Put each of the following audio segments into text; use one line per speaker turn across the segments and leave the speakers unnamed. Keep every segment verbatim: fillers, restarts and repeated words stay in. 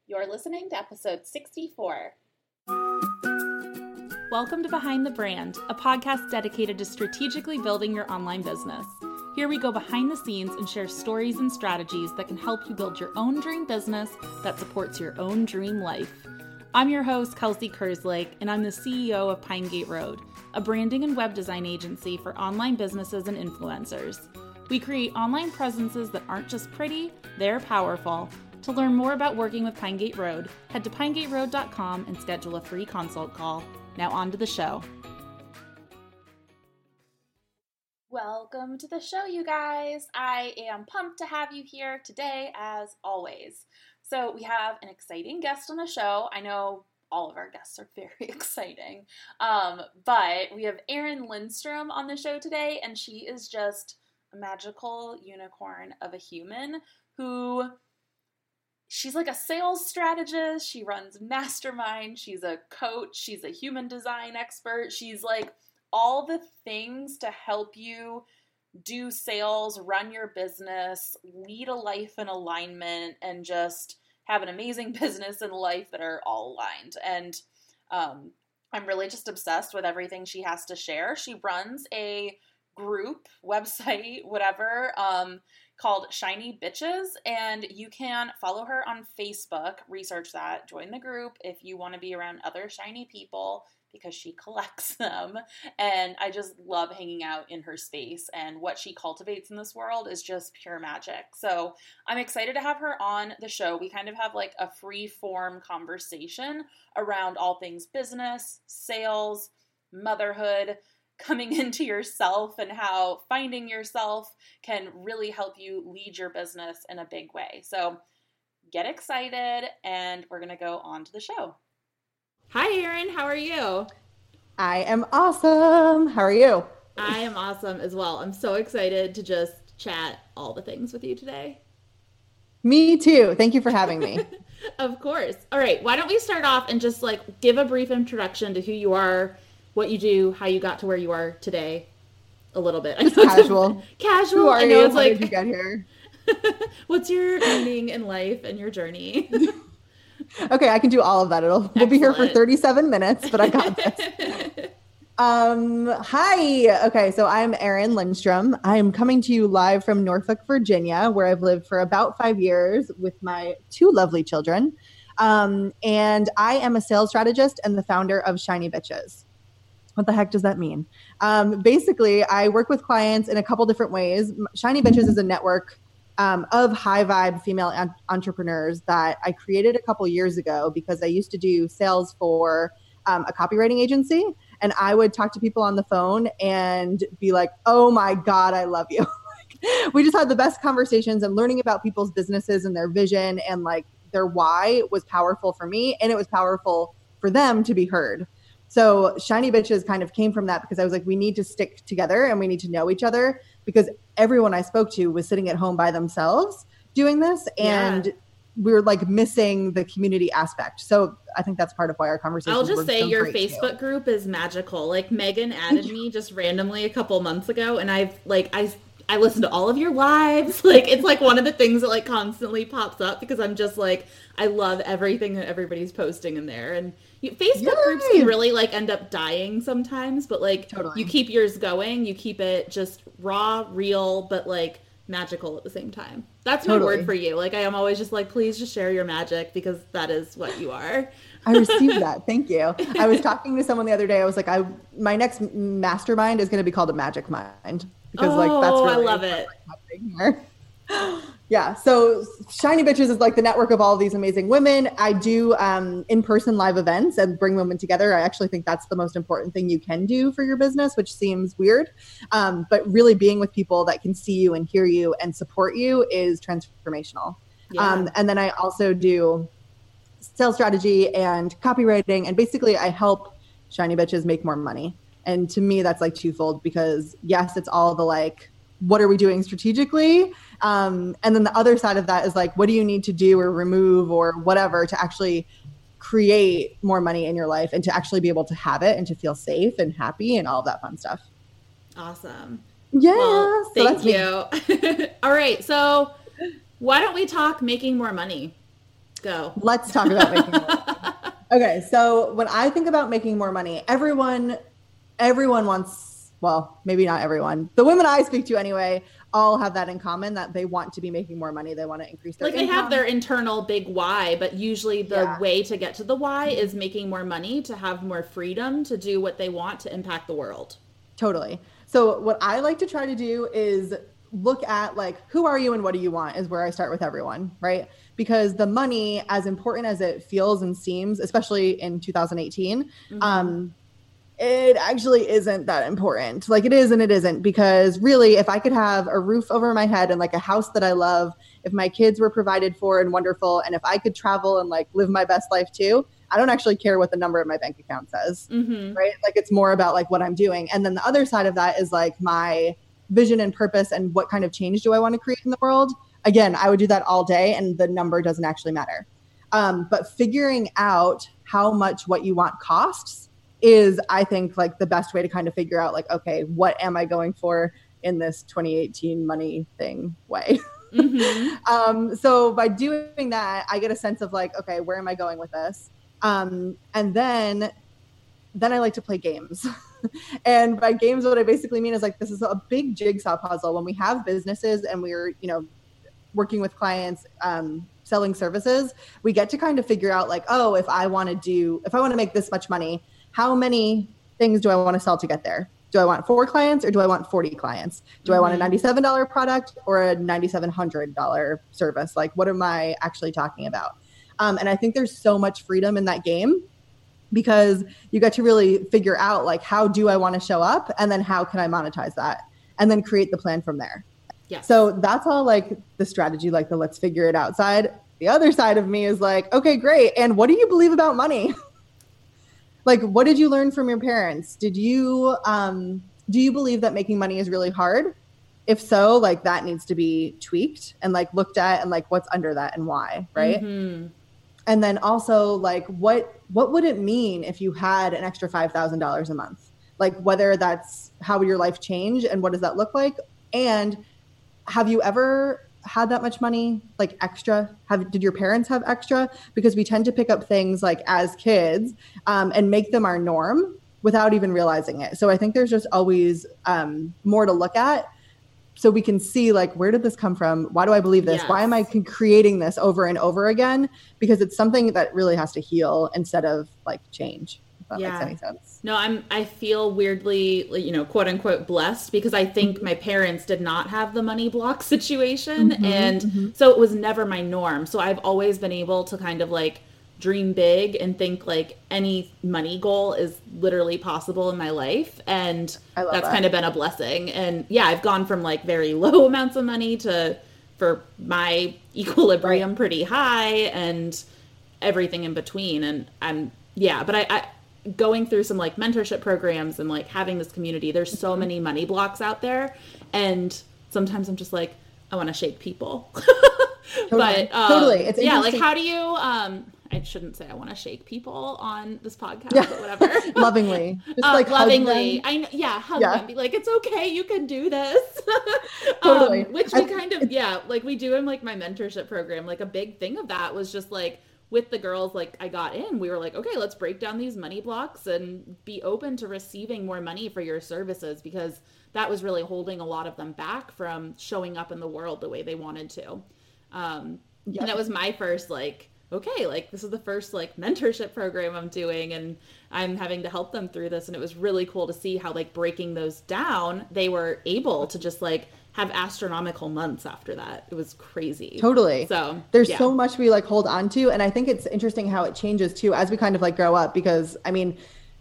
You're listening to episode sixty-four.
Welcome to Behind the Brand, a podcast dedicated to strategically building your online business. Here we go behind the scenes and share stories and strategies that can help you build your own dream business that supports your own dream life. I'm your host, Kelsey Kerslake, and I'm the C E O of Pine Gate Road, a branding and web design agency for online businesses and influencers. We create online presences that aren't just pretty, they're powerful. To learn more about working with Pine Gate Road, head to pine gate road dot com and schedule a free consult call. Now on to the show.
Welcome to the show, you guys. I am pumped to have you here today, as always. So we have an exciting guest on the show. I know all of our guests are very exciting, um, but we have Erin Lindstrom on the show today, and she is just a magical unicorn of a human who... She's like a sales strategist. She runs Mastermind. She's a coach. She's a human design expert. She's like all the things to help you do sales, run your business, lead a life in alignment, and just have an amazing business and life that are all aligned. And um, I'm really just obsessed with everything she has to share. She runs a group, website, whatever, um, called Shiny Bitches, and you can follow her on Facebook, research that, join the group if you want to be around other shiny people because she collects them, and I just love hanging out in her space, and what she cultivates in this world is just pure magic. So I'm excited to have her on the show. We kind of have like a free form conversation around all things business, sales, motherhood, coming into yourself, and how finding yourself can really help you lead your business in a big way. So get excited, and we're going to go on to the show.
Hi, Erin. How are you?
I am awesome. How are you?
I am awesome as well. I'm so excited to just chat all the things with you today.
Me too. Thank you for having me.
Of course. All right. Why don't we start off and just like give a brief introduction to who you are, what you do, how you got to where you are today, a little bit.
Just casual.
Casual.
Who are
I know
you?
it's
How
like,
did you get here?
What's your meaning in life and your journey?
Okay, I can do all of that. It'll Excellent. We'll be here for thirty-seven minutes, but I got this. um, hi. Okay, so I'm Erin Lindstrom. I'm coming to you live from Norfolk, Virginia, where I've lived for about five years with my two lovely children. Um, and I am a sales strategist and the founder of Shiny Bitches. What the heck does that mean? Um, basically, I work with clients in a couple different ways. Shiny Bitches is a network um, of high vibe female an- entrepreneurs that I created a couple years ago because I used to do sales for um, a copywriting agency. And I would talk to people on the phone and be like, oh my God, I love you. We just had the best conversations, and learning about people's businesses and their vision and like their why was powerful for me. And it was powerful for them to be heard. So Shiny Bitches kind of came from that because I was like, we need to stick together and we need to know each other, because everyone I spoke to was sitting at home by themselves doing this. And yeah. we were like missing the community aspect. So I think that's part of why our conversation.
I'll just say
so
your Facebook too. group is magical. Like Megan added me just randomly a couple months ago, and I've like, I, I listened to all of your lives. Like, it's like one of the things that like constantly pops up because I'm just like, I love everything that everybody's posting in there. And you, Facebook Yay! Groups can really like end up dying sometimes, but like totally. You keep yours going, you keep it just raw, real, but like magical at the same time. That's totally. My word for you. Like, I am always just like, please just share your magic, because that is what you are.
I received that. Thank you. I was talking to someone the other day. I was like, I, my next mastermind is going to be called a magic mind. Because
oh,
like that's really
I love it.
Here. Yeah. So Shiny Bitches is like the network of all of these amazing women. I do um, in-person live events and bring women together. I actually think that's the most important thing you can do for your business, which seems weird. Um, but really being with people that can see you and hear you and support you is transformational. Yeah. Um, and then I also do sales strategy and copywriting. And basically I help Shiny Bitches make more money. And to me, that's like twofold, because yes, it's all the like, what are we doing strategically? Um, and then the other side of that is like, what do you need to do or remove or whatever to actually create more money in your life and to actually be able to have it and to feel safe and happy and all of that fun stuff.
Awesome.
Yeah.
Well,
so
thank you. All right. So why don't we talk making more money? go.
Let's talk about making more money. Okay. So when I think about making more money, everyone, everyone wants, well, maybe not everyone. The women I speak to anyway, all have that in common, that they want to be making more money. They want to increase their
like
income.
They have their internal big why, but usually the
Yeah.
way to get to the why is making more money, to have more freedom to do what they want to impact the world.
Totally. So what I like to try to do is look at like, who are you and what do you want is where I start with everyone, right? Because the money, as important as it feels and seems, especially in two thousand eighteen, mm-hmm. um, it actually isn't that important. Like it is and it isn't, because really, if I could have a roof over my head and like a house that I love, if my kids were provided for and wonderful, and if I could travel and like live my best life too, I don't actually care what the number of my bank account says, mm-hmm. right? Like it's more about like what I'm doing. And then the other side of that is like my vision and purpose and what kind of change do I want to create in the world? Again, I would do that all day and the number doesn't actually matter. Um, but figuring out how much what you want costs is, I think, like the best way to kind of figure out like, okay, what am I going for in this twenty eighteen money thing way? Mm-hmm. um, so by doing that, I get a sense of like, okay, where am I going with this? Um, and then, then I like to play games. And by games, what I basically mean is like, this is a big jigsaw puzzle. When we have businesses and we're, you know, working with clients, um, selling services, we get to kind of figure out like, oh, if I want to do, if I want to make this much money, how many things do I want to sell to get there? Do I want four clients or do I want forty clients? Do mm-hmm. I want a ninety-seven dollars product or a nine thousand seven hundred dollars service? Like, what am I actually talking about? Um, and I think there's so much freedom in that game, because you get to really figure out like, how do I want to show up? And then how can I monetize that? And then create the plan from there. Yeah. So that's all like the strategy, like the let's figure it out side. The other side of me is like, okay, great. And what do you believe about money? Like, what did you learn from your parents? Did you, um, do you believe that making money is really hard? If so, like that needs to be tweaked and like looked at and like what's under that and why, right? Mm-hmm. And then also like, what, what would it mean if you had an extra five thousand dollars a month? Like whether that's how would your life change and what does that look like? And have you ever had that much money, like extra? Have, did your parents have extra? Because we tend to pick up things like as kids um, and make them our norm without even realizing it. So I think there's just always um, more to look at, so we can see like, where did this come from? Why do I believe this? Yes. Why am I creating this over and over again? Because it's something that really has to heal instead of like change. If that yeah. makes any sense.
No, I'm, I feel weirdly, you know, quote unquote blessed, because I think mm-hmm. my parents did not have the money block situation. Mm-hmm, and mm-hmm. so it was never my norm. So I've always been able to kind of like dream big and think like any money goal is literally possible in my life. And that's that. kind of been a blessing. And yeah, I've gone from like very low amounts of money to, for my equilibrium, right. pretty high, and everything in between. And I'm, yeah, but I, I going through some like mentorship programs and like having this community, there's so many money blocks out there. And sometimes I'm just like, I want to shake people. Totally. But um, totally. It's yeah, like how do you, um, I shouldn't say I want to shake people on this podcast, yeah. but whatever.
Lovingly. Just
uh,
like
lovingly. I know, yeah, hug yeah. them. Be like, it's okay, you can do this.
Totally.
um, which we kind of, yeah, like we do in like my mentorship program. Like a big thing of that was just like with the girls, like I got in, we were like, okay, let's break down these money blocks and be open to receiving more money for your services, because that was really holding a lot of them back from showing up in the world the way they wanted to. Um, yep. And that was my first like, okay, like this is the first like mentorship program I'm doing, and I'm having to help them through this. And it was really cool to see how like breaking those down, they were able to just like have astronomical months after that. It was crazy.
Totally.
So
there's
yeah.
so much we like hold on to. And I think it's interesting how it changes too, as we kind of like grow up, because I mean,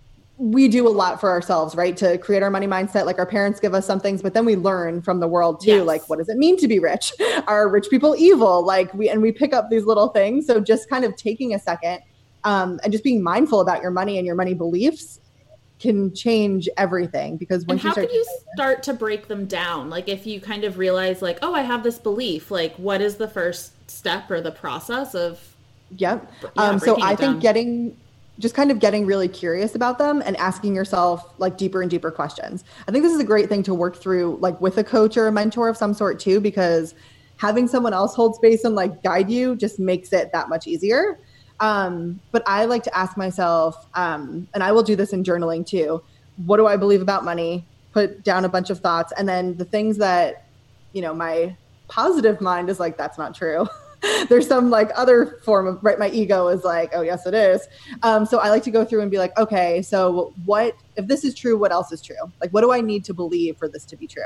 we do a lot for ourselves, right? To create our money mindset. Like our parents give us some things, but then we learn from the world too. Yes. Like, what does it mean to be rich? Are rich people evil? Like we, and we pick up these little things. So just kind of taking a second um, and just being mindful about your money and your money beliefs can change everything. Because once
and how
you start,
can you start to break them down? Like if you kind of realize like, oh, I have this belief, like what is the first step or the process of?
Yep.
Yeah,
um, so I
down?
think getting, just kind of getting really curious about them and asking yourself like deeper and deeper questions. I think this is a great thing to work through like with a coach or a mentor of some sort too, because having someone else hold space and like guide you just makes it that much easier. Um, but I like to ask myself, um, and I will do this in journaling too. What do I believe about money? Put down a bunch of thoughts. And then the things that, you know, my positive mind is like, that's not true. There's some like other form of, right. My ego is like, oh yes, it is. Um, so I like to go through and be like, okay, so what, if this is true, what else is true? Like, what do I need to believe for this to be true?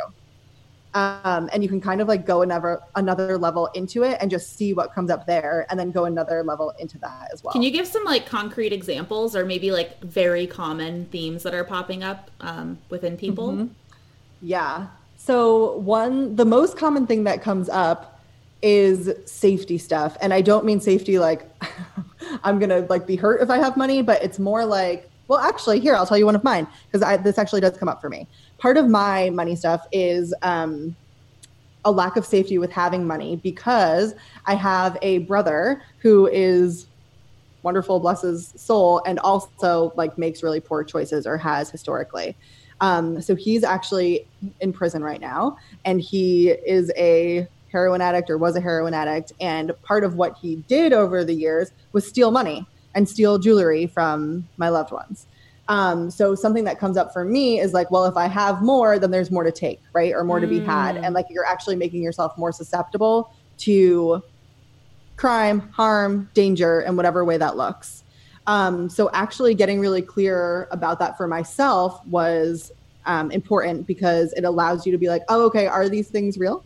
Um, and you can kind of like go another, another level into it and just see what comes up there and then go another level into that as well.
Can you give some like concrete examples or maybe like very common themes that are popping up um, within people?
Mm-hmm. Yeah. So one, the most common thing that comes up is safety stuff. And I don't mean safety like I'm going to like be hurt if I have money, but it's more like, well, actually here, I'll tell you one of mine because I this actually does come up for me. Part of my money stuff is um, a lack of safety with having money because I have a brother who is wonderful, bless his soul, and also like makes really poor choices or has historically. Um, so he's actually in prison right now, and he is a heroin addict or was a heroin addict. And part of what he did over the years was steal money and steal jewelry from my loved ones. Um, so something that comes up for me is like, well, if I have more, then there's more to take, right? Or more mm. to be had. And like, you're actually making yourself more susceptible to crime, harm, danger, in whatever way that looks. Um, so actually getting really clear about that for myself was um, important because it allows you to be like, oh, okay, are these things real?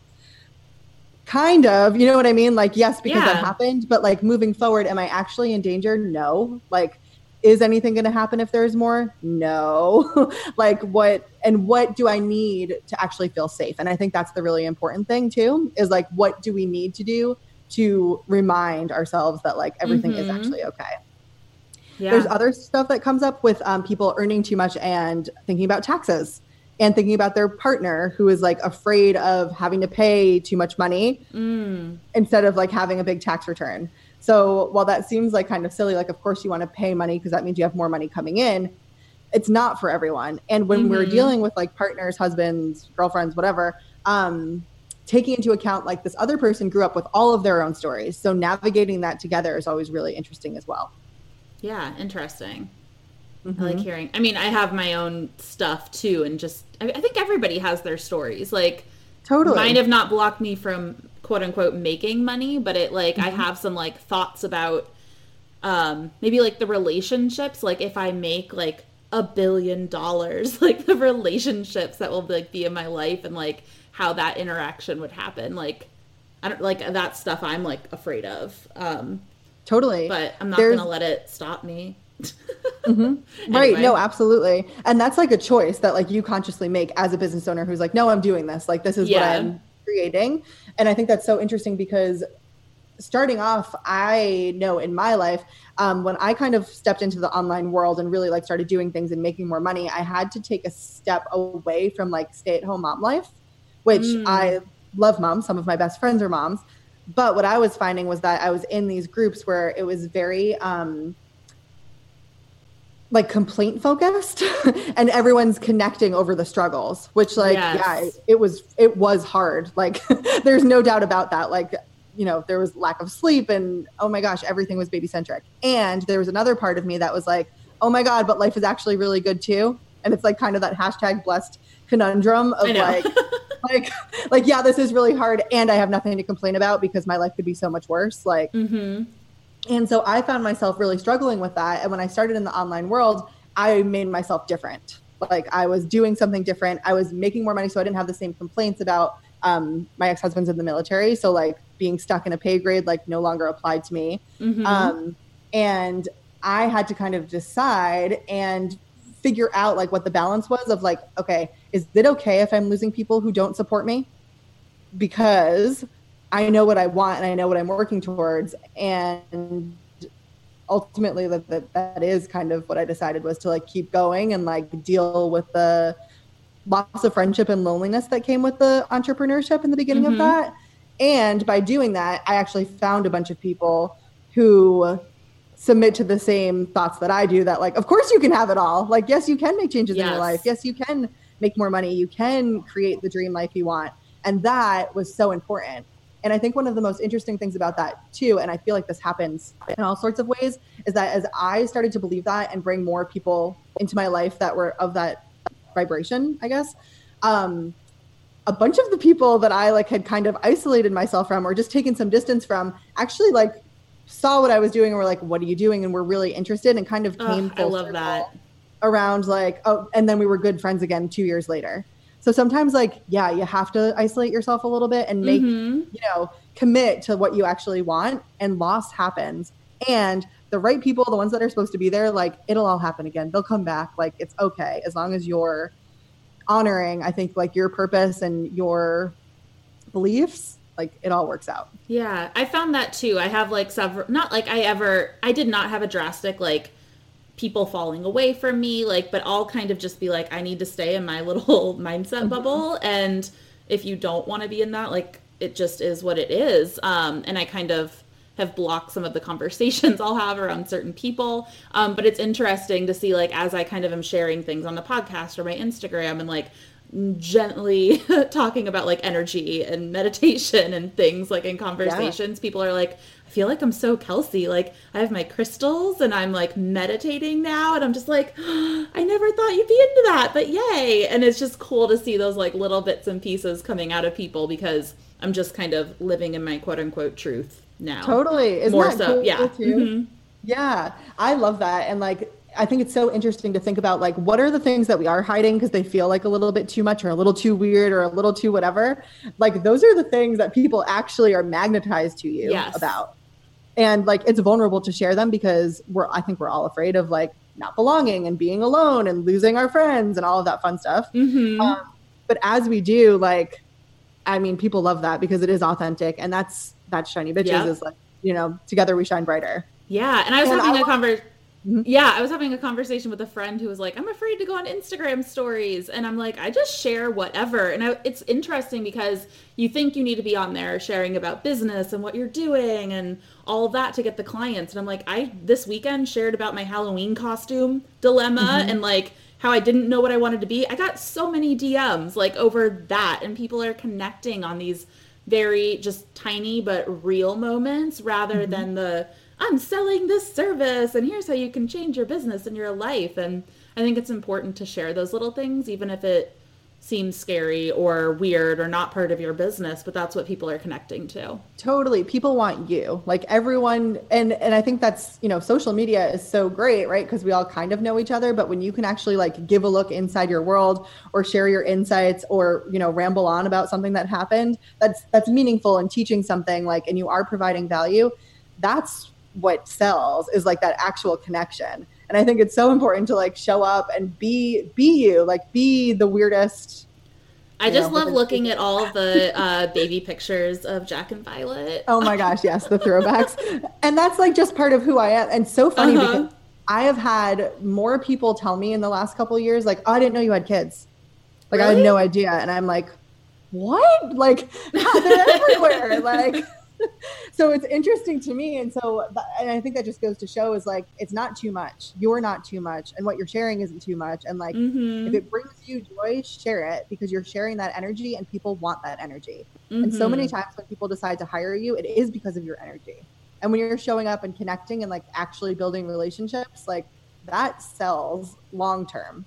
Kind of, you know what I mean? Like, yes, because yeah. that happened, but like moving forward, am I actually in danger? No. Like, is anything going to happen if there's more? No. Like what, and what do I need to actually feel safe? And I think that's the really important thing too, is like, what do we need to do to remind ourselves that like everything mm-hmm. is actually okay? Yeah. There's other stuff that comes up with um, people earning too much and thinking about taxes. And thinking about their partner who is like afraid of having to pay too much money mm. instead of like having a big tax return. So while that seems like kind of silly, like of course you want to pay money because that means you have more money coming in, it's not for everyone. And when mm-hmm. we're dealing with like partners, husbands, girlfriends, whatever, um, taking into account like this other person grew up with all of their own stories. So navigating that together is always really interesting as well.
Yeah, interesting. Mm-hmm. I like hearing, I mean, I have my own stuff too. And just, I, I think everybody has their stories. Like,
totally.
Mine have not blocked me from quote unquote making money, but it like, mm-hmm. I have some like thoughts about um, maybe like the relationships. Like if I make like a billion dollars, like the relationships that will like be in my life and like how that interaction would happen. Like, I don't like that stuff I'm like afraid of. Um,
totally.
But I'm not going to let it stop me.
mm-hmm. Right. Anyway. No, absolutely. And that's like a choice that like you consciously make as a business owner who's like, no, I'm doing this. Like, this is yeah. what I'm creating. And I think that's so interesting because starting off, I know in my life, um, when I kind of stepped into the online world and really like started doing things and making more money, I had to take a step away from like stay-at-home mom life, which mm. I love moms. Some of my best friends are moms. But what I was finding was that I was in these groups where it was very, um, like complaint focused and everyone's connecting over the struggles, which like, yes. yeah, it, it was, it was hard. Like there's no doubt about that. Like, you know, there was lack of sleep and oh my gosh, everything was baby centric. And there was another part of me that was like, oh my God, but life is actually really good too. And it's like kind of that hashtag blessed conundrum of like, like, like, yeah, this is really hard. And I have nothing to complain about because my life could be so much worse. Like, mm-hmm. And so I found myself really struggling with that. And when I started in the online world, I made myself different. Like I was doing something different. I was making more money. So I didn't have the same complaints about um, my ex-husband's in the military. So like being stuck in a pay grade, like no longer applied to me. Mm-hmm. Um, and I had to kind of decide and figure out like what the balance was of like, okay, is it okay if I'm losing people who don't support me? Because I know what I want and I know what I'm working towards. And ultimately that, that that is kind of what I decided was to like keep going and like deal with the loss of friendship and loneliness that came with the entrepreneurship in the beginning mm-hmm. of that. And by doing that, I actually found a bunch of people who submit to the same thoughts that I do, that like, of course you can have it all. Like, yes, you can make changes yes. in your life. Yes, you can make more money. You can create the dream life you want. And that was so important. And I think one of the most interesting things about that too, and I feel like this happens in all sorts of ways, is that as I started to believe that and bring more people into my life that were of that vibration, I guess, um, a bunch of the people that I like had kind of isolated myself from or just taken some distance from actually like saw what I was doing and were like, what are you doing? And were really interested and kind of came
oh, full I love circle that.
Around like, oh, and then we were good friends again two years later. So sometimes like, yeah, you have to isolate yourself a little bit and make, mm-hmm. you know, commit to what you actually want, and loss happens. And the right people, the ones that are supposed to be there, like it'll all happen again. They'll come back. Like it's okay. As long as you're honoring, I think like your purpose and your beliefs, like it all works out.
Yeah. I found that too. I have like several, not like I ever, I did not have a drastic, like, people falling away from me, like, but I'll kind of just be like, I need to stay in my little mindset mm-hmm. bubble. And if you don't want to be in that, like, it just is what it is. Um, and I kind of have blocked some of the conversations I'll have around certain people. Um, but it's interesting to see, like, as I kind of am sharing things on the podcast or my Instagram and like gently talking about like energy and meditation and things like in conversations, yeah. people are like, I feel like I'm so Kelsey, like I have my crystals and I'm like meditating now. And I'm just like, oh, I never thought you'd be into that, but yay. And it's just cool to see those like little bits and pieces coming out of people because I'm just kind of living in my quote unquote truth now.
Totally. Isn't
More
that
so,
cool
yeah.
too?
Mm-hmm.
Yeah. I love that. And like, I think it's so interesting to think about like, what are the things that we are hiding because they feel like a little bit too much or a little too weird or a little too whatever. Like those are the things that people actually are magnetized to you yes. about. And like, it's vulnerable to share them because we're, I think we're all afraid of like not belonging and being alone and losing our friends and all of that fun stuff.
Mm-hmm.
Um, but as we do, like, I mean, people love that because it is authentic, and that's, that's Shiny Bitches yep. is like, you know, together we shine brighter.
Yeah. And I was and having I a conversation. Yeah, I was having a conversation with a friend who was like, I'm afraid to go on Instagram stories. And I'm like, I just share whatever. And I, it's interesting because you think you need to be on there sharing about business and what you're doing and all of that to get the clients. And I'm like, I this weekend shared about my Halloween costume dilemma mm-hmm. and like how I didn't know what I wanted to be. I got so many D Ms like over that. And people are connecting on these very just tiny but real moments rather mm-hmm. than the I'm selling this service and here's how you can change your business and your life. And I think it's important to share those little things, even if it seems scary or weird or not part of your business, but that's what people are connecting to.
Totally. People want you, like everyone. And, and I think that's, you know, social media is so great, right? Because we all kind of know each other, but when you can actually like give a look inside your world or share your insights or, you know, ramble on about something that happened, that's, that's meaningful and teaching something like, and you are providing value. That's what sells, is like that actual connection. And I think it's so important to like show up and be be you, like be the weirdest.
I just know, love looking at all of the uh, baby pictures of Jack and Violet.
Oh my gosh, yes, the throwbacks. And that's like just part of who I am. And so funny uh-huh. because I have had more people tell me in the last couple of years, like, oh, I didn't know you had kids. Like really? I had no idea. And I'm like, what? Like, they're everywhere. Like, so it's interesting to me. And so, and I think that just goes to show is like, it's not too much. You're not too much. And what you're sharing isn't too much. And like, mm-hmm. if it brings you joy, share it because you're sharing that energy and people want that energy. Mm-hmm. And so many times when people decide to hire you, it is because of your energy. And when you're showing up and connecting and like actually building relationships, like that sells long-term.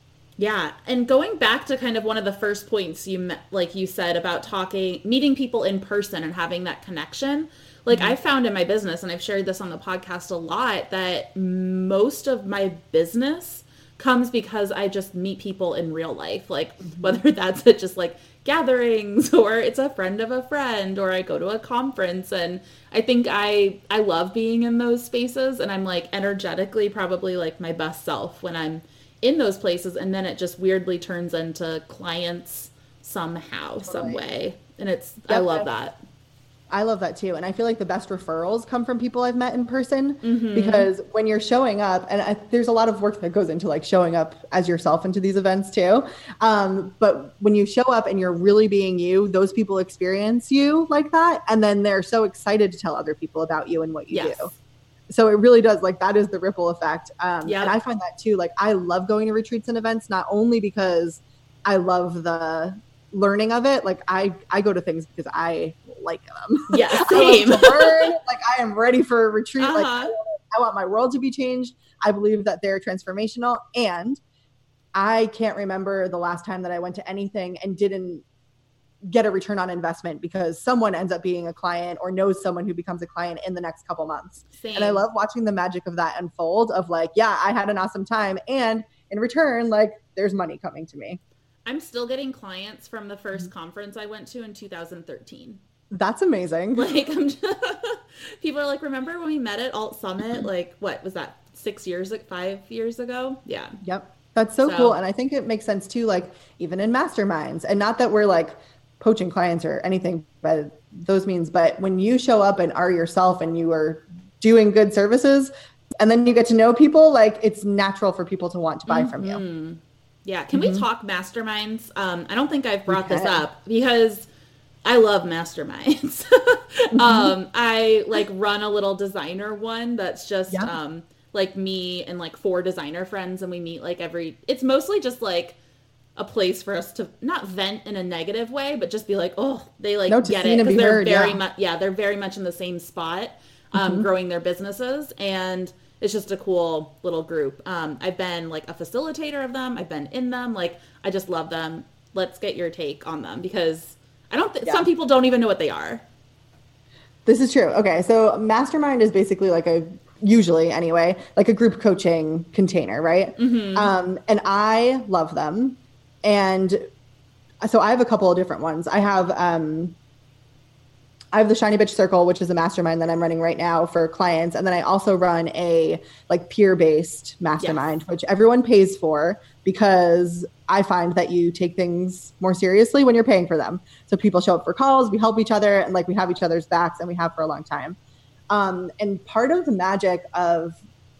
Yeah. And going back to kind of one of the first points you met, like you said about talking, meeting people in person and having that connection, like mm-hmm. I found in my business, and I've shared this on the podcast a lot, that most of my business comes because I just meet people in real life, like mm-hmm. whether that's at just like gatherings or it's a friend of a friend or I go to a conference. And I think I, I love being in those spaces, and I'm like energetically probably like my best self when I'm in those places, and then it just weirdly turns into clients somehow, totally. some way. And it's, yep, I love that.
I love that too. And I feel like the best referrals come from people I've met in person mm-hmm. because when you're showing up, and I, there's a lot of work that goes into like showing up as yourself into these events too. Um, but when you show up and you're really being you, those people experience you like that. And then they're so excited to tell other people about you and what you yes. do. So it really does, like, that is the ripple effect. Um, yep. And I find that too, like, I love going to retreats and events, not only because I love the learning of it. Like I, I go to things because I like them.
Yeah,
same. I love to learn. Like I am ready for a retreat.
Uh-huh.
Like I want, I want my world to be changed. I believe that they're transformational, and I can't remember the last time that I went to anything and didn't get a return on investment because someone ends up being a client or knows someone who becomes a client in the next couple months.
Same.
And I love watching the magic of that unfold of like, yeah, I had an awesome time. And in return, like there's money coming to me.
I'm still getting clients from the first conference I went to in two thousand thirteen.
That's amazing.
Like I'm just, people are like, remember when we met at Alt Summit? Like what was that? Six years, like five years ago? Yeah.
Yep. That's so, so cool. And I think it makes sense too, like even in masterminds, and not that we're like poaching clients or anything by those means, but when you show up and are yourself and you are doing good services and then you get to know people, like it's natural for people to want to buy mm-hmm. from you.
Yeah. Can mm-hmm. we talk masterminds? Um, I don't think I've brought this up because I love masterminds. mm-hmm. um, I like run a little designer one that's just yeah. um, like me and like four designer friends, and we meet like every, it's mostly just like a place for us to not vent in a negative way, but just be like, oh, they like no, get it. Because they're heard, very yeah. much, yeah, they're very much in the same spot, um, mm-hmm. growing their businesses. And it's just a cool little group. Um, I've been like a facilitator of them. I've been in them. Like, I just love them. Let's get your take on them because I don't think yeah. some people don't even know what they are.
This is true. Okay. So mastermind is basically like a, usually anyway, like a group coaching container, right? Mm-hmm. Um, and I love them. And so I have a couple of different ones. I have, um, I have the Shiny Bitch Circle, which is a mastermind that I'm running right now for clients. And then I also run a like peer-based mastermind, yes. which everyone pays for because I find that you take things more seriously when you're paying for them. So people show up for calls, we help each other, and like we have each other's backs, and we have for a long time. Um, and part of the magic of,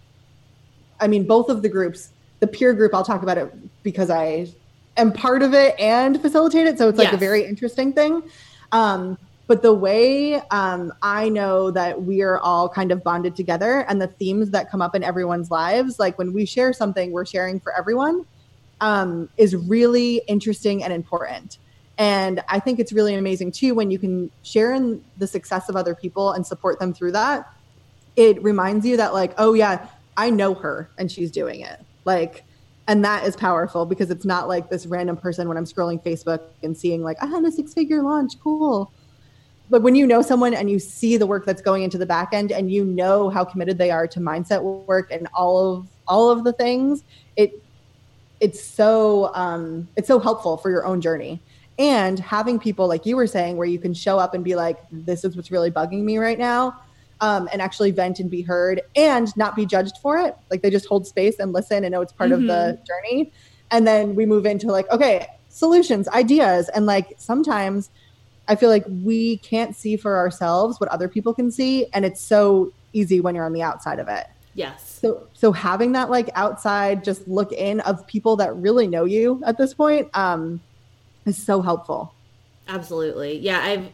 I mean, both of the groups, the peer group, I'll talk about it because I am part of it and facilitate it. So it's like yes. a very interesting thing. Um, but the way um, I know that we are all kind of bonded together and the themes that come up in everyone's lives, like when we share something, we're sharing for everyone, um, is really interesting and important. And I think it's really amazing too, when you can share in the success of other people and support them through that. It reminds you that like, oh yeah, I know her and she's doing it. Like, and that is powerful because it's not like this random person when I'm scrolling Facebook and seeing like, I had a six figure launch. Cool. But when you know someone and you see the work that's going into the back end and you know how committed they are to mindset work and all of, all of the things, it, it's so, um, it's so helpful for your own journey. And having people like you were saying, where you can show up and be like, this is what's really bugging me right now. Um, and actually vent and be heard and not be judged for it. Like they just hold space and listen and know it's part mm-hmm. of the journey. And then we move into like, okay, solutions, ideas. And like, sometimes I feel like we can't see for ourselves what other people can see. And it's so easy when you're on the outside of it.
Yes.
So, so having that like outside, just look in of people that really know you at this point, um, is so helpful.
Absolutely. Yeah. I've,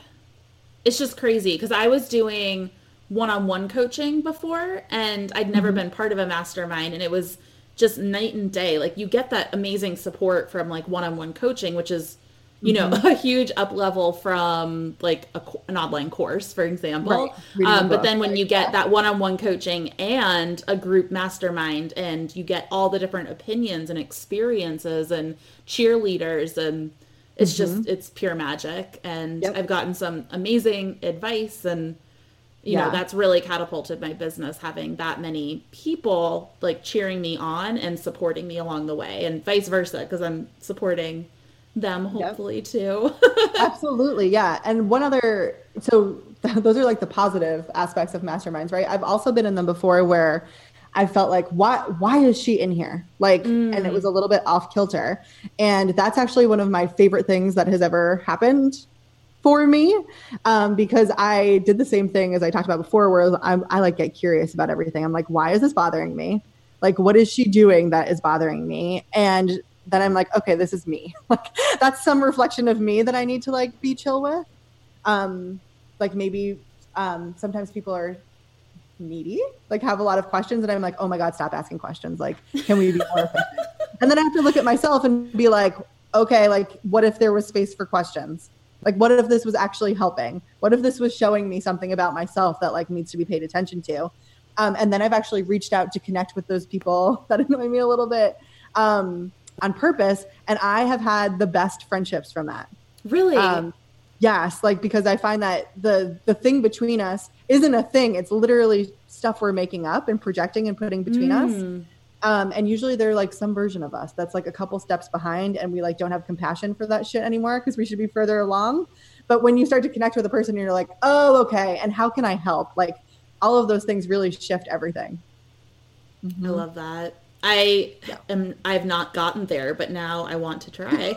it's just crazy because I was doing one-on-one coaching before and I'd never mm-hmm. been part of a mastermind, and it was just night and day. Like you get that amazing support from like one-on-one coaching, which is, you know, mm-hmm. a huge up level from like a, an online course, for example. Right. Um, but then when right. you get that one-on-one coaching and a group mastermind, and you get all the different opinions and experiences and cheerleaders, and it's mm-hmm. just, it's pure magic. And yep. I've gotten some amazing advice, and, you yeah. know, that's really catapulted my business, having that many people like cheering me on and supporting me along the way, and vice versa, because I'm supporting them hopefully yep. too.
Absolutely. Yeah. And one other, so those are like the positive aspects of masterminds, right? I've also been in them before where I felt like, why, why is she in here? Like, mm. and it was a little bit off kilter. And that's actually one of my favorite things that has ever happened for me. Um, because I did the same thing as I talked about before, where I'm, I like get curious about everything. I'm like, why is this bothering me? Like, what is she doing that is bothering me? And then I'm like, okay, this is me. Like, that's some reflection of me that I need to like be chill with. Um, like maybe um, sometimes people are needy, like have a lot of questions, and I'm like, oh my God, stop asking questions. Like, can we be more efficient? And then I have to look at myself and be like, okay, like what if there was space for questions? Like, what if this was actually helping? What if this was showing me something about myself that like needs to be paid attention to? Um, and then I've actually reached out to connect with those people that annoy me a little bit um, on purpose. And I have had the best friendships from that.
Really?
Um, yes. Like, because I find that the, the thing between us isn't a thing. It's literally stuff we're making up and projecting and putting between mm. us. Um, and usually they're like some version of us that's like a couple steps behind, and we like don't have compassion for that shit anymore because we should be further along. But when you start to connect with a person, you're like, oh, okay. And how can I help? Like, all of those things really shift everything.
Mm-hmm. I love that. I yeah. am, I've not gotten there, but now I want to try.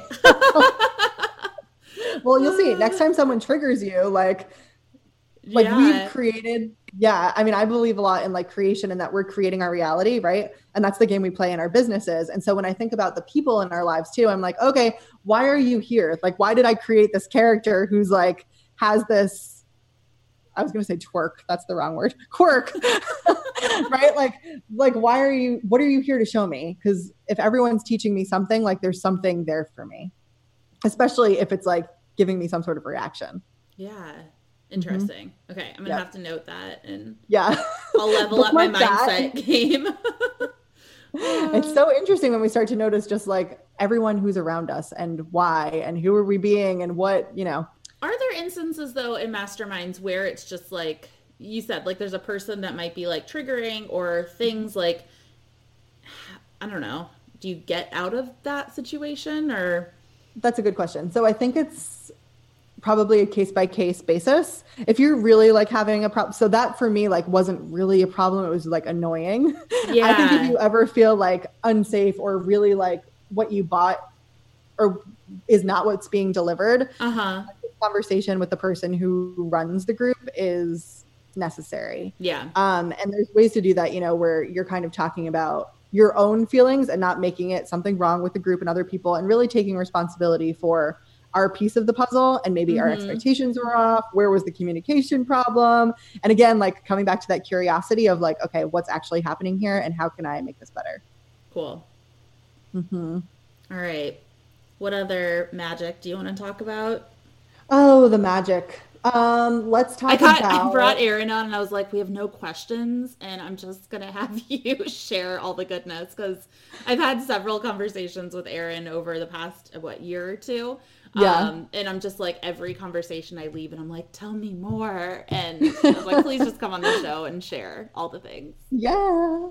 Well, you'll see. Next time someone triggers you, like, like yeah. we've created, yeah. I mean, I believe a lot in like creation and that we're creating our reality, right? And that's the game we play in our businesses. And so when I think about the people in our lives too, I'm like, okay, why are you here? Like, why did I create this character who's like, has this, I was going to say twerk. That's the wrong word. Quirk, right? Like, like, why are you, what are you here to show me? Because if everyone's teaching me something, like there's something there for me, especially if it's like giving me some sort of reaction.
Yeah. Interesting. Mm-hmm. Okay. I'm going to yep. have to note that, and
yeah,
I'll level up my mindset that. game.
It's so interesting when we start to notice just like everyone who's around us and why, and who are we being, and what, you know.
Are there instances though in masterminds where it's just like you said, like there's a person that might be like triggering, or things like, I don't know, do you get out of that situation? Or
that's a good question. So I think it's probably a case by case basis. If you're really like having a problem, so that for me like wasn't really a problem. It was like annoying. Yeah. I think if you ever feel like unsafe or really like what you bought or is not what's being delivered, uh-huh. conversation with the person who runs the group is necessary.
Yeah.
Um, and there's ways to do that, you know, where you're kind of talking about your own feelings and not making it something wrong with the group and other people, and really taking responsibility for our piece of the puzzle, and maybe mm-hmm. our expectations were off. Where was the communication problem? And again, like coming back to that curiosity of like, okay, what's actually happening here and how can I make this better?
Cool.
Mm-hmm.
All right. What other magic do you want to talk about?
Oh, the magic. Um, let's talk
I got,
about...
I brought Erin on and I was like, we have no questions, and I'm just going to have you share all the goodness, because I've had several conversations with Erin over the past, what, year or two.
Yeah.
Um, and I'm just like, every conversation I leave and I'm like, tell me more. And I was like, please just come on the show and share all the things.
Yeah.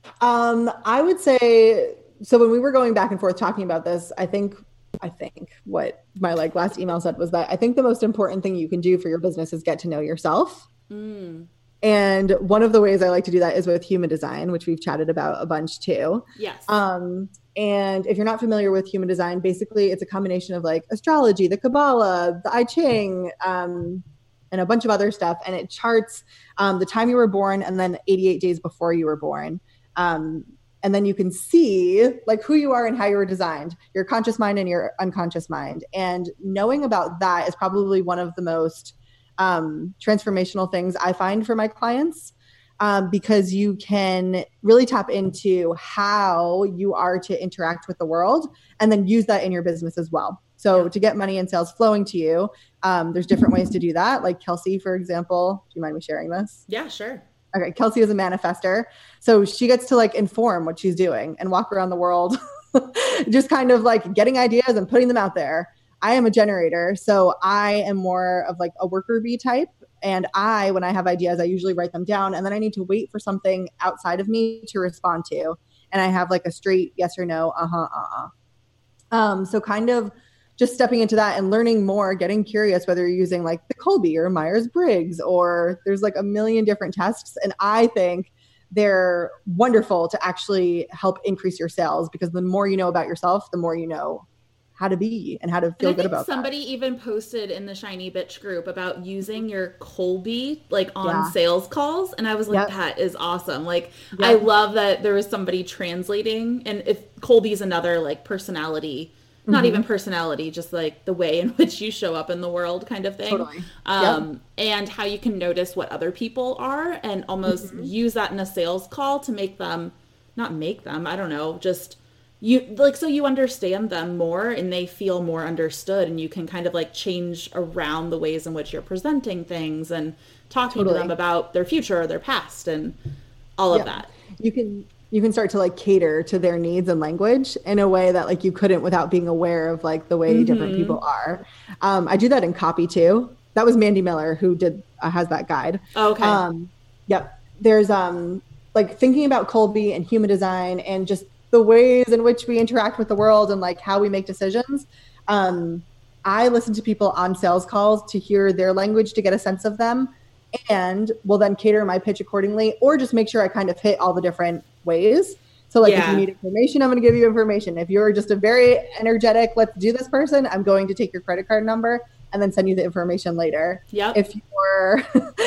Um, I would say, so when we were going back and forth talking about this, I think, I think what my like last email said was that I think the most important thing you can do for your business is get to know yourself.
Mm.
And one of the ways I like to do that is with human design, which we've chatted about a bunch too.
Yes.
Um, and if you're not familiar with human design, basically it's a combination of like astrology, the Kabbalah, the I Ching, um, and a bunch of other stuff. And it charts um, the time you were born and then eighty-eight days before you were born. Um, and then you can see like who you are and how you were designed, your conscious mind and your unconscious mind. And knowing about that is probably one of the most um, transformational things I find for my clients. Um, because you can really tap into how you are to interact with the world and then use that in your business as well. So to get money and sales flowing to you, um, there's different ways to do that. Like Kelsey, for example, do you mind me sharing this?
Yeah, sure.
Okay. Kelsey is a manifester. So she gets to like inform what she's doing and walk around the world, just kind of like getting ideas and putting them out there. I am a generator. So I am more of like a worker bee type. And I, when I have ideas, I usually write them down, and then I need to wait for something outside of me to respond to. And I have like a straight yes or no, uh-huh, uh-uh. Um, so kind of just stepping into that and learning more, getting curious, whether you're using like the Kolbe or Myers-Briggs, or there's like a million different tests. And I think they're wonderful to actually help increase your sales, because the more you know about yourself, the more you know how to be and how to feel good about
somebody that. Even posted in the Shiny Bitch group about using your Kolbe like on yeah. sales calls, and I was like, yep. that is awesome. Like yep. I love that there was somebody translating, and if Kolbe is another like personality, mm-hmm. not even personality, just like the way in which you show up in the world kind of thing.
Totally.
Um,
yep.
And how you can notice what other people are and almost mm-hmm. use that in a sales call to make them, not make them, I don't know, just you like, so you understand them more and they feel more understood, and you can kind of like change around the ways in which you're presenting things and talking totally. to them about their future or their past and all of yeah. that.
You can, you can start to like cater to their needs and language in a way that like you couldn't without being aware of like the way mm-hmm. different people are. Um, I do that in copy too. That was Mandy Miller who did, uh, has that guide.
Oh, okay.
Um, yep. There's um like thinking about Kolbe and human design and just the ways in which we interact with the world and like how we make decisions. Um, I listen to people on sales calls to hear their language, to get a sense of them, and will then cater my pitch accordingly, or just make sure I kind of hit all the different ways. So like yeah. if you need information, I'm going to give you information. If you're just a very energetic, let's do this person, I'm going to take your credit card number and then send you the information later.
Yep.
If you're,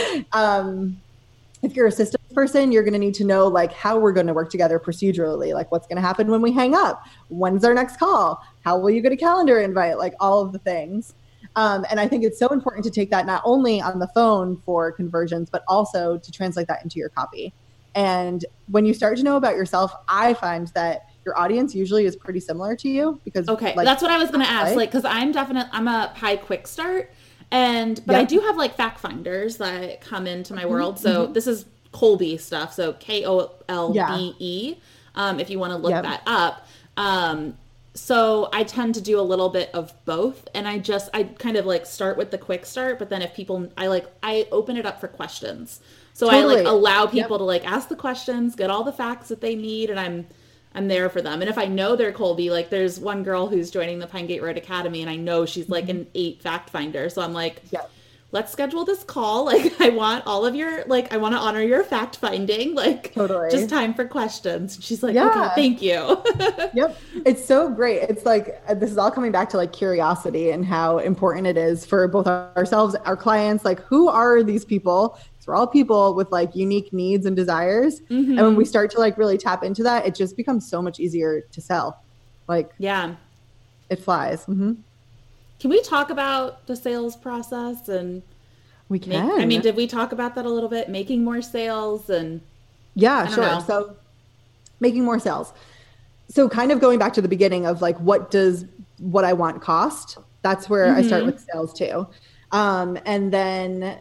um, if you're a systems person, you're going to need to know like how we're going to work together procedurally, like what's going to happen when we hang up, when's our next call, how will you get a calendar invite, like all of the things. Um, and I think it's so important to take that not only on the phone for conversions, but also to translate that into your copy. And when you start to know about yourself, I find that your audience usually is pretty similar to you because
okay,
like,
that's what I was going to ask. Like, cause I'm definitely, I'm a high quick start. And, but yep. I do have like fact finders that come into my world. So mm-hmm. this is Kolbe stuff. So K O L B E, yeah. um, if you want to look yep. that up. Um, so I tend to do a little bit of both. And I just, I kind of like start with the quick start, but then if people, I like, I open it up for questions. So totally. I like allow people yep. to like ask the questions, get all the facts that they need. And I'm, I'm there for them. And if I know they're Kolbe, like there's one girl who's joining the Pine Gate Road Academy and I know she's like an eight fact finder. So I'm like, yep. let's schedule this call. Like I want all of your, like, I want to honor your fact finding, like
totally.
Just time for questions. She's like, yeah. okay, thank you.
Yep. It's so great. It's like, this is all coming back to like curiosity and how important it is for both ourselves, our clients, like who are these people? We're all people with like unique needs and desires. Mm-hmm. And when we start to like really tap into that, it just becomes so much easier to sell. Like,
yeah,
it flies. Mm-hmm.
Can we talk about the sales process? And
we can,
make, I mean, did we talk about that a little bit? Making more sales and
yeah, sure. Know. So making more sales. So kind of going back to the beginning of like, what does what I want cost? That's where mm-hmm. I start with sales too. Um, and then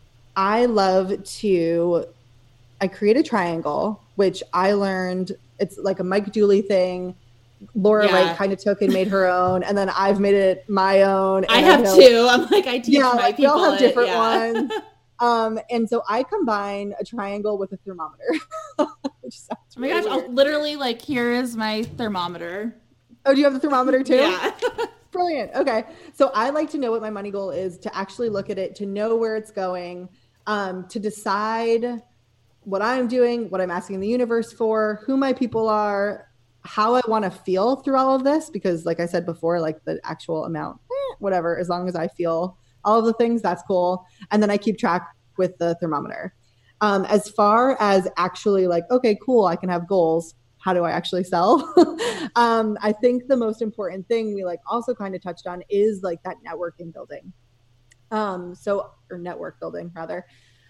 I love to, I create a triangle, which I learned, it's like a Mike Dooley thing. Laura yeah. Wright kind of took and made her own. And then I've made it my own. And
I have I two. I'm like, I teach yeah, my like people.
We all have different
it, yeah.
ones. Um, and so I combine a triangle with a thermometer. Which sounds
oh my
really
gosh, I'll literally like, here is my thermometer.
Oh, do you have the thermometer too?
Yeah.
Brilliant. Okay. So I like to know what my money goal is, to actually look at it, to know where it's going. Um, to decide what I'm doing, what I'm asking the universe for, who my people are, how I want to feel through all of this. Because like I said before, like the actual amount, eh, whatever, as long as I feel all of the things, that's cool. And then I keep track with the thermometer. Um, as far as actually like, okay, cool, I can have goals. How do I actually sell? um, I think the most important thing we like also kind of touched on is like that networking building. Um, so, or network building rather.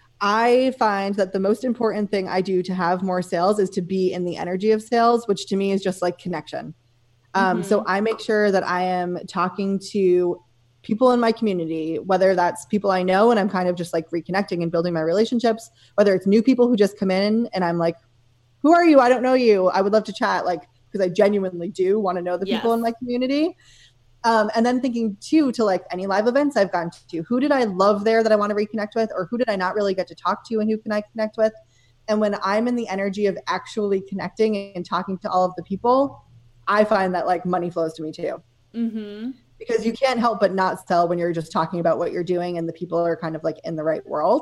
I find that the most important thing I do to have more sales is to be in the energy of sales, which to me is just like connection. Um, mm-hmm. So I make sure that I am talking to people in my community, whether that's people I know and I'm kind of just like reconnecting and building my relationships, whether it's new people who just come in and I'm like, who are you? I don't know you. I would love to chat. Like, because I genuinely do want to know the yes. people in my community. Um, and then thinking too, to like any live events I've gone to, who did I love there that I want to reconnect with, or who did I not really get to talk to and who can I connect with? And when I'm in the energy of actually connecting and talking to all of the people, I find that like money flows to me too.
Mm-hmm.
Because you can't help but not sell when you're just talking about what you're doing and the people are kind of like in the right world.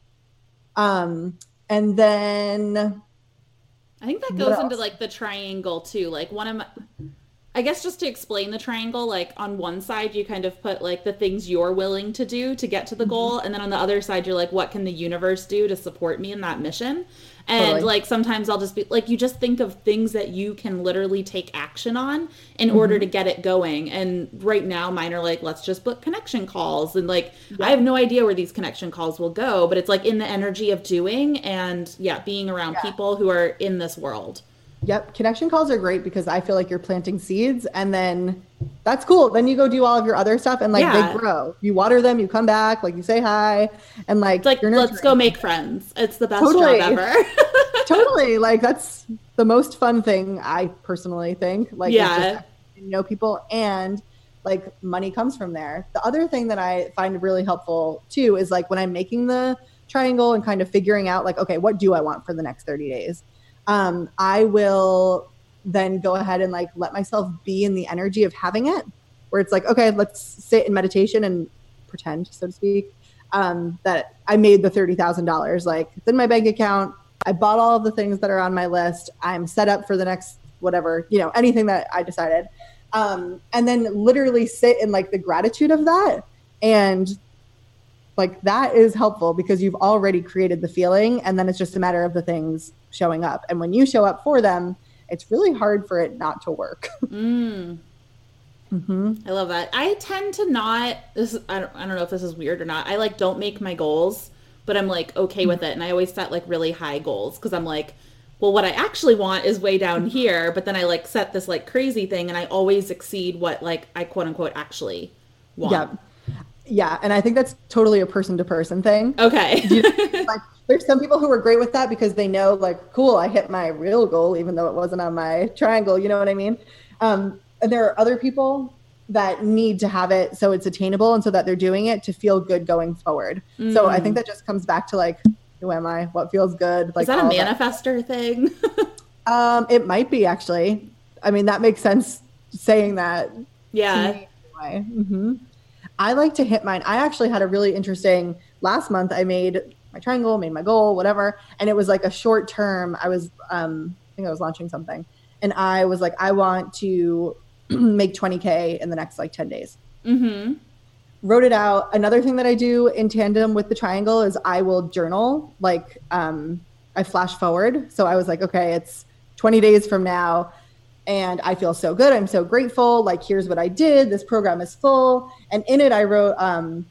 Um, and then
I think that goes into like the triangle too. Like one of my, I guess just to explain the triangle, like on one side, you kind of put like the things you're willing to do to get to the mm-hmm. goal. And then on the other side, you're like, what can the universe do to support me in that mission? And totally. Like, sometimes I'll just be like, you just think of things that you can literally take action on in mm-hmm. order to get it going. And right now mine are like, let's just book connection calls. And like, yeah. I have no idea where these connection calls will go, but it's like in the energy of doing and yeah, being around yeah. people who are in this world.
Yep. Connection calls are great because I feel like you're planting seeds and then that's cool. Then you go do all of your other stuff and like yeah. they grow. You water them, you come back, like you say hi and like,
it's like let's go make friends. It's the best totally. job ever.
Totally. Like that's the most fun thing I personally think. Like
yeah.
just, you know, people and like money comes from there. The other thing that I find really helpful too is like when I'm making the triangle and kind of figuring out like, okay, what do I want for the next thirty days? Um, I will then go ahead and like let myself be in the energy of having it, where it's like, okay, let's sit in meditation and pretend, so to speak, um, that I made the thirty thousand dollars. Like it's in my bank account. I bought all of the things that are on my list. I'm set up for the next whatever, you know, anything that I decided. Um, and then literally sit in like the gratitude of that. And like that is helpful because you've already created the feeling and then it's just a matter of the things showing up. And when you show up for them, it's really hard for it not to work.
mm.
mm-hmm.
I love that. I tend to not, this is, I don't, I don't know if this is weird or not. I like don't make my goals, but I'm like okay with it. And I always set like really high goals because I'm like, well, what I actually want is way down here. But then I like set this like crazy thing and I always exceed what like I quote unquote actually want.
Yeah. Yeah, and I think that's totally a person-to-person thing.
Okay.
you know, like, there's some people who are great with that because they know, like, cool, I hit my real goal, even though it wasn't on my triangle. You know what I mean? Um, and there are other people that need to have it so it's attainable and so that they're doing it to feel good going forward. Mm. So I think that just comes back to, like, who am I? What feels good? Like,
is that a manifester that. thing?
um, it might be, actually. I mean, that makes sense saying that.
Yeah.
To me anyway. Mm-hmm. I like to hit mine. I actually had a really interesting last month. I made my triangle, made my goal, whatever. And it was like a short term. I was, um, I think I was launching something. And I was like, I want to make twenty K in the next like ten days.
Mm-hmm.
Wrote it out. Another thing that I do in tandem with the triangle is I will journal. Like um, I flash forward. So I was like, okay, it's twenty days from now. And I feel so good. I'm so grateful. Like, here's what I did. This program is full. And in it, I wrote, um,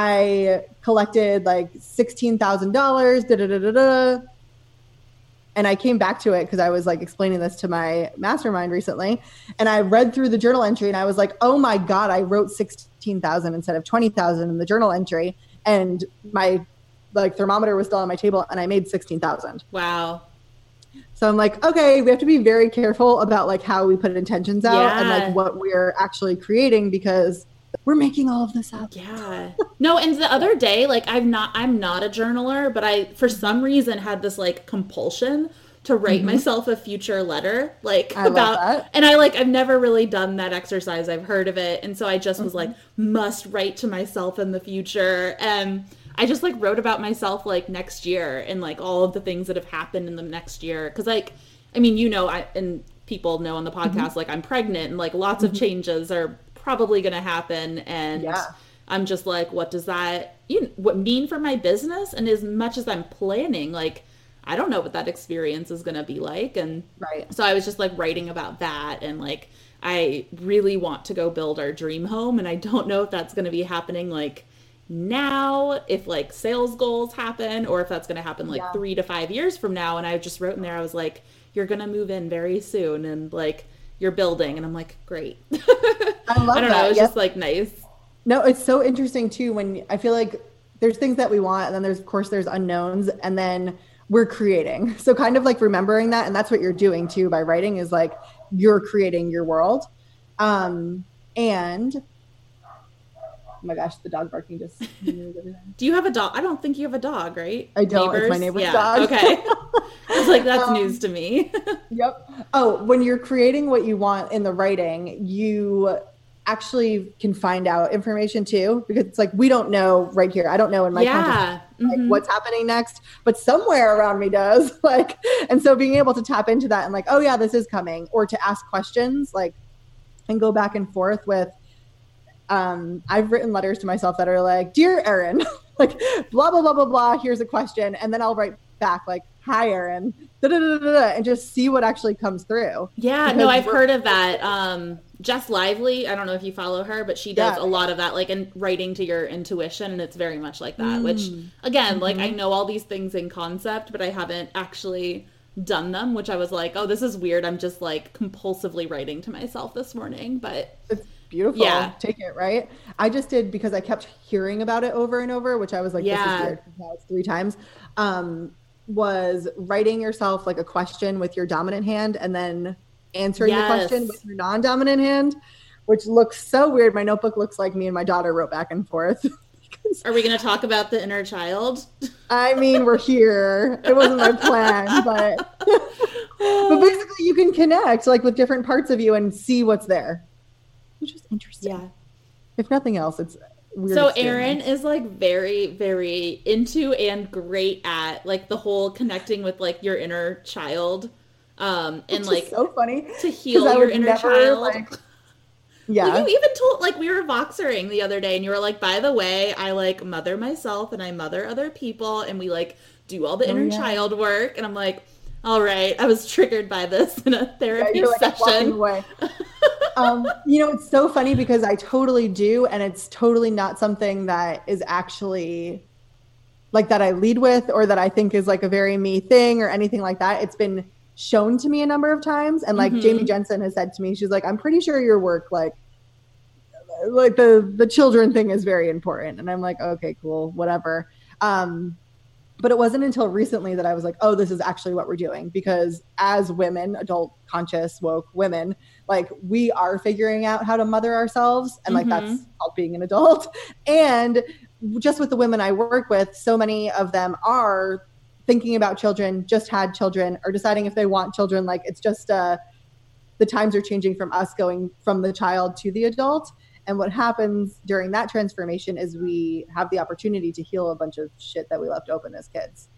I collected like sixteen thousand dollars. Da, da, da, da, da. And I came back to it because I was like explaining this to my mastermind recently. And I read through the journal entry and I was like, oh my God, I wrote sixteen thousand instead of twenty thousand in the journal entry. And my like thermometer was still on my table and I made sixteen thousand.
Wow.
So I'm like, okay, we have to be very careful about like how we put intentions out yeah. and like what we're actually creating because we're making all of this up.
Yeah. No, and the other day, like I'm not, I'm not a journaler, but I, for some reason had this like compulsion to write mm-hmm. myself a future letter, like
I
about,
love that.
And I like, I've never really done that exercise. I've heard of it. And so I just mm-hmm. was like, must write to myself in the future. And I just like wrote about myself like next year and like all of the things that have happened in the next year. Cause like, I mean, you know, I, and people know on the podcast, mm-hmm. like I'm pregnant and like lots mm-hmm. of changes are probably going to happen. And
yeah.
I'm just like, what does that you know, what mean for my business? And as much as I'm planning, like, I don't know what that experience is going to be like. And
right.
so I was just like writing about that. And like, I really want to go build our dream home. And I don't know if that's going to be happening like now, if like sales goals happen, or if that's going to happen like yeah. three to five years from now. And I just wrote in there, I was like, you're going to move in very soon. And like, you're building. And I'm like, great.
I love
I don't
that.
know. It was
yep.
just like nice.
No, it's so interesting too. When I feel like there's things that we want, and then there's, of course, there's unknowns, and then we're creating. So kind of like remembering that. And that's what you're doing too by writing, is like you're creating your world. Um, and oh my gosh, the dog barking just.
Do you have a dog? I don't think you have a dog, right?
I don't.
Neighbors?
It's my neighbor's
yeah.
dog.
Okay. I was like, that's
um,
news to me.
Yep. Oh, when you're creating what you want in the writing, you actually can find out information too, because it's like, we don't know right here. I don't know in my
yeah.
context, like,
mm-hmm.
what's happening next, but somewhere around me does. Like, and so being able to tap into that and like, oh yeah, this is coming, or to ask questions, like, and go back and forth with, um, I've written letters to myself that are like, dear Erin, like blah, blah, blah, blah, blah. Here's a question. And then I'll write back like, hi, Erin, da, da, da, da, da, and just see what actually comes through.
Yeah, because no, I've heard of that. Um, Jess Lively, I don't know if you follow her, but she does
yeah.
a lot of that, like in writing to your intuition, and it's very much like that,
mm.
which again,
mm-hmm.
like I know all these things in concept, but I haven't actually done them, which I was like, oh, this is weird. I'm just like compulsively writing to myself this morning, but
it's beautiful. Yeah. Take it, right? I just did because I kept hearing about it over and over, which I was like, yeah. this is weird. Now it's three times. Um, was writing yourself like a question with your dominant hand and then answering yes. the question with your non-dominant hand, which looks so weird. My notebook looks like me and my daughter wrote back and forth.
Are we going to talk about the inner child?
I mean, we're here. It wasn't my plan, but but basically you can connect like with different parts of you and see what's there, which is interesting.
Yeah.
If nothing else, it's weird.
So
experience.
Erin is like very, very into and great at like the whole connecting with like your inner child, um, and
which
like
is so funny
to heal your inner never, child. Like,
yeah.
Well, you even told, like, we were Voxering the other day, and you were like, by the way, I, like, mother myself, and I mother other people, and we, like, do all the oh, inner yeah. child work, and I'm like, all right, I was triggered by this in a therapy yeah, like, session.
Away. um, you know, it's so funny because I totally do, and it's totally not something that is actually, like, that I lead with, or that I think is, like, a very me thing, or anything like that. It's been shown to me a number of times, and like mm-hmm. Jamie Jensen has said to me, she's like, I'm pretty sure your work, like like the the children thing is very important. And I'm like, okay, cool, whatever. Um but it wasn't until recently that I was like, oh, this is actually what we're doing, because as women, adult conscious woke women, like we are figuring out how to mother ourselves, and mm-hmm. like that's called being an adult. And just with the women I work with, so many of them are thinking about children, just had children, or deciding if they want children. Like it's just uh, the times are changing from us going from the child to the adult. And what happens during that transformation is we have the opportunity to heal a bunch of shit that we left open as kids.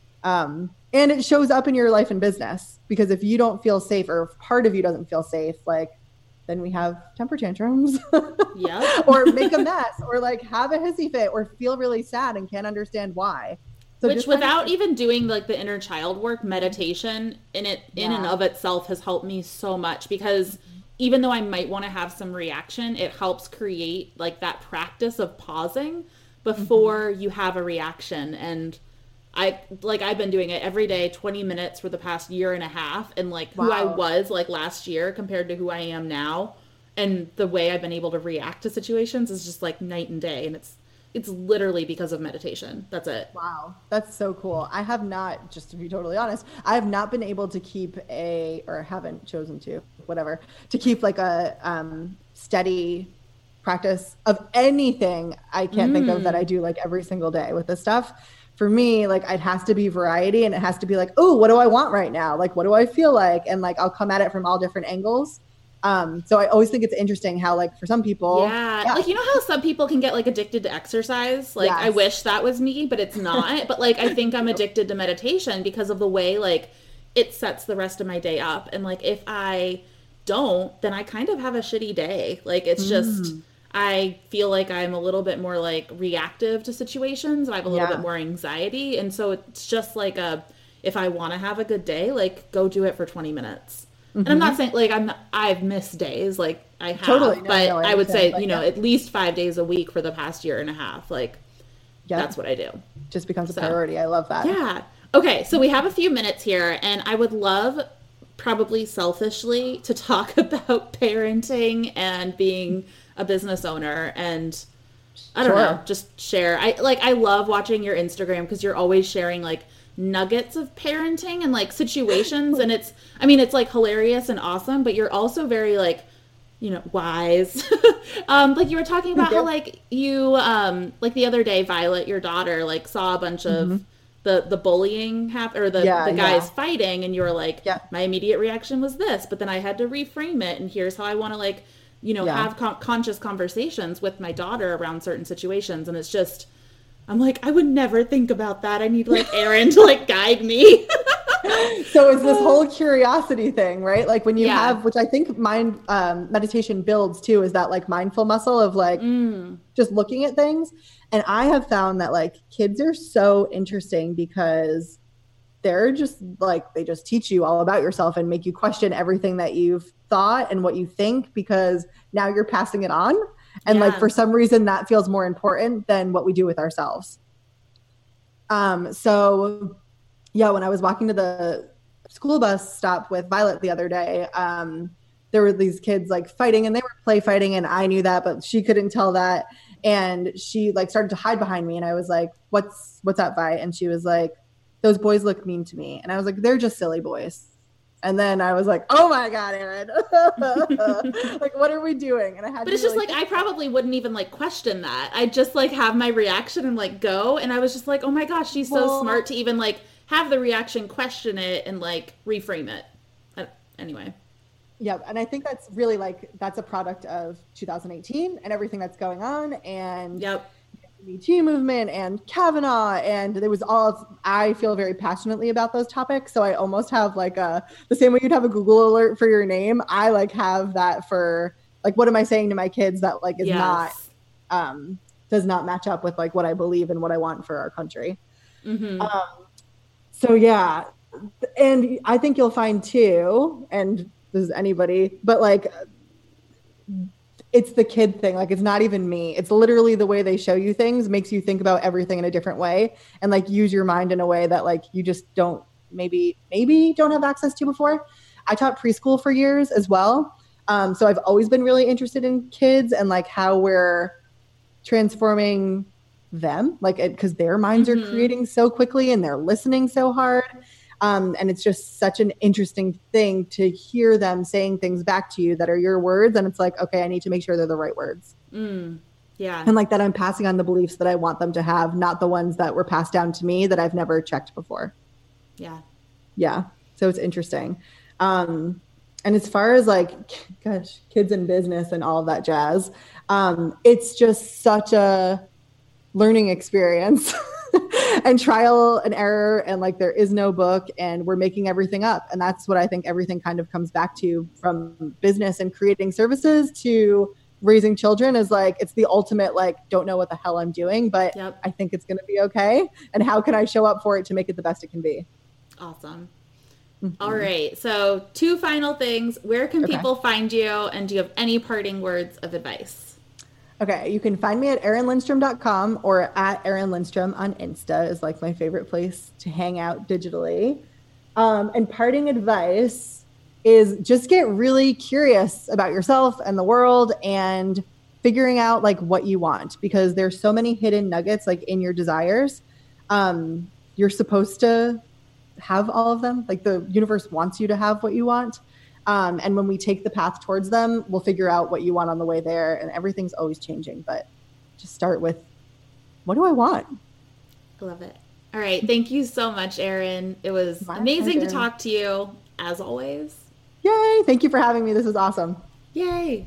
Um, and it shows up in your life and business, because if you don't feel safe, or if part of you doesn't feel safe, like then we have temper tantrums
yeah.
or make a mess, or like have a hissy fit, or feel really sad and can't understand why.
So Which without kind of, even doing like the inner child work, meditation in it in yeah. and of itself has helped me so much, because even though I might want to have some reaction, it helps create like that practice of pausing before mm-hmm. you have a reaction. And I like I've been doing it every day, twenty minutes for the past year and a half, and like wow. who I was like last year compared to who I am now, and the way I've been able to react to situations is just like night and day. And it's It's literally because of meditation. That's it.
Wow. That's so cool. I have not, just to be totally honest, I have not been able to keep a, or haven't chosen to, whatever, to keep like a um, steady practice of anything I can't mm. think of that I do like every single day with this stuff. For me, like it has to be variety, and it has to be like, oh, what do I want right now? Like, what do I feel like? And like, I'll come at it from all different angles. Um, so I always think it's interesting how like for some people,
yeah. yeah. like, you know how some people can get like addicted to exercise? Like yes. I wish that was me, but it's not. But like, I think I'm addicted to meditation because of the way like it sets the rest of my day up. And like, if I don't, then I kind of have a shitty day. Like it's just, mm. I feel like I'm a little bit more like reactive to situations. I have a little yeah. bit more anxiety. And so it's just like a, if I want to have a good day, like go do it for twenty minutes. Mm-hmm. And I'm not saying like I'm I've missed days, like I have,
totally. no,
but
no, I,
I would say,
but
you know,
yeah.
at least five days a week for the past year and a half. Like yep. that's what I do.
Just becomes a
so,
priority. I love that.
Yeah. Okay. So we have a few minutes here, and I would love, probably selfishly, to talk about parenting and being a business owner. And I don't sure. know, just share. I like, I love watching your Instagram because you're always sharing like nuggets of parenting and like situations, and it's I mean it's like hilarious and awesome, but you're also very like, you know, wise. um like you were talking about how like you um like the other day Violet, your daughter, like saw a bunch of mm-hmm. the the bullying happen, or the, yeah, the guys yeah. fighting, and you were like yeah. my immediate reaction was this, but then I had to reframe it, and here's how I want to like, you know, yeah. have con- conscious conversations with my daughter around certain situations. And it's just, I'm like, I would never think about that. I need like Erin to like guide me.
So it's this whole curiosity thing, right? Like when you
yeah.
have, which I think mind um, meditation builds too, is that like mindful muscle of like
mm.
just looking at things. And I have found that like kids are so interesting because they're just like, they just teach you all about yourself and make you question everything that you've thought and what you think, because now you're passing it on. And yeah. like, for some reason that feels more important than what we do with ourselves. Um, so yeah, when I was walking to the school bus stop with Violet the other day, um, there were these kids like fighting, and they were play fighting, and I knew that, but she couldn't tell that. And she like started to hide behind me, and I was like, what's, what's up, Vi? And she was like, those boys look mean to me. And I was like, they're just silly boys. And then I was like, oh my God, Erin, like, what are we doing? And I had
but
to
it's just
really
like, I probably wouldn't even like question that. I'd just like have my reaction and like go. And I was just like, oh my gosh, she's so
well,
smart to even like have the reaction, question it, and like reframe it. Uh, anyway.
Yeah. And I think that's really like, that's a product of two thousand eighteen and everything that's going on. And
yep.
the Me Too movement and Kavanaugh. And there was all, I feel very passionately about those topics. So I almost have like a, the same way you'd have a Google alert for your name. I like have that for like, what am I saying to my kids that like is
yes.
not, um, does not match up with like what I believe and what I want for our country.
Mm-hmm.
Um, so yeah. And I think you'll find too, and this is anybody, but like, it's the kid thing. Like, it's not even me. It's literally the way they show you things makes you think about everything in a different way and like use your mind in a way that like you just don't maybe, maybe don't have access to before. I taught preschool for years as well. Um, so I've always been really interested in kids and like how we're transforming them, like, because their minds mm-hmm. are creating so quickly and they're listening so hard. Um, and it's just such an interesting thing to hear them saying things back to you that are your words. And it's like, okay, I need to make sure they're the right words.
Mm, yeah.
And like that I'm passing on the beliefs that I want them to have, not the ones that were passed down to me that I've never checked before.
Yeah.
Yeah. So it's interesting. Um, and as far as like, gosh, kids in business and all of that jazz, um, it's just such a learning experience. And trial and error, and like there is no book, and we're making everything up. And that's what I think everything kind of comes back to, from business and creating services to raising children, is like it's the ultimate like don't know what the hell I'm doing, but yep. I think it's going to be okay. And how can I show up for it to make it the best it can be?
Awesome. Mm-hmm. All right. So two final things. Where can okay. people find you? And do you have any parting words of advice?
Okay, you can find me at erin lindstrom dot com or at Erin Lindstrom on Insta is like my favorite place to hang out digitally. Um, and parting advice is just get really curious about yourself and the world and figuring out like what you want, because there's so many hidden nuggets like in your desires. Um, you're supposed to have all of them. Like the universe wants you to have what you want. Um, and when we take the path towards them, we'll figure out what you want on the way there. And everything's always changing, but just start with, what do I want?
I love it. All right. Thank you so much, Erin. It was My amazing pleasure. to talk to you, as always.
Yay. Thank you for having me. This was awesome.
Yay.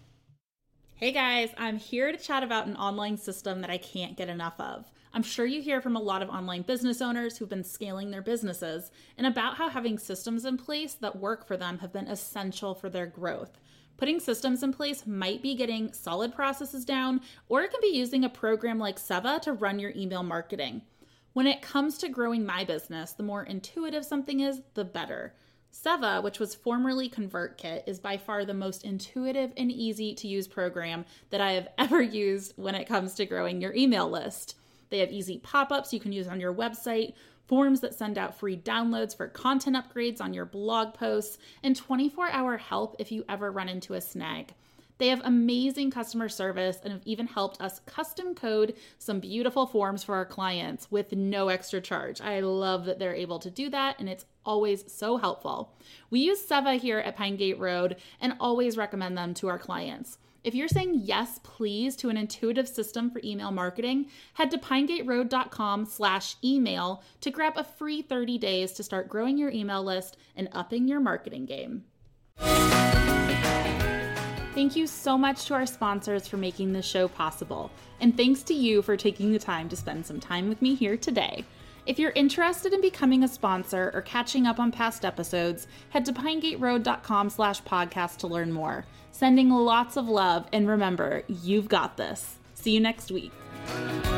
Hey guys, I'm here to chat about an online system that I can't get enough of. I'm sure you hear from a lot of online business owners who've been scaling their businesses and about how having systems in place that work for them have been essential for their growth. Putting systems in place might be getting solid processes down, or it can be using a program like Seva to run your email marketing. When it comes to growing my business, the more intuitive something is, the better. Seva, which was formerly ConvertKit, is by far the most intuitive and easy to use program that I have ever used when it comes to growing your email list. They have easy pop-ups you can use on your website, forms that send out free downloads for content upgrades on your blog posts, and twenty-four hour help if you ever run into a snag. They have amazing customer service and have even helped us custom code some beautiful forms for our clients with no extra charge. I love that they're able to do that, and it's always so helpful. We use Seva here at Pine Gate Road and always recommend them to our clients. If you're saying yes, please, to an intuitive system for email marketing, head to pinegateroad.com slash email to grab a free thirty days to start growing your email list and upping your marketing game. Thank you so much to our sponsors for making this show possible. And thanks to you for taking the time to spend some time with me here today. If you're interested in becoming a sponsor or catching up on past episodes, head to pinegateroad.com slash podcast to learn more. Sending lots of love, and remember, you've got this. See you next week.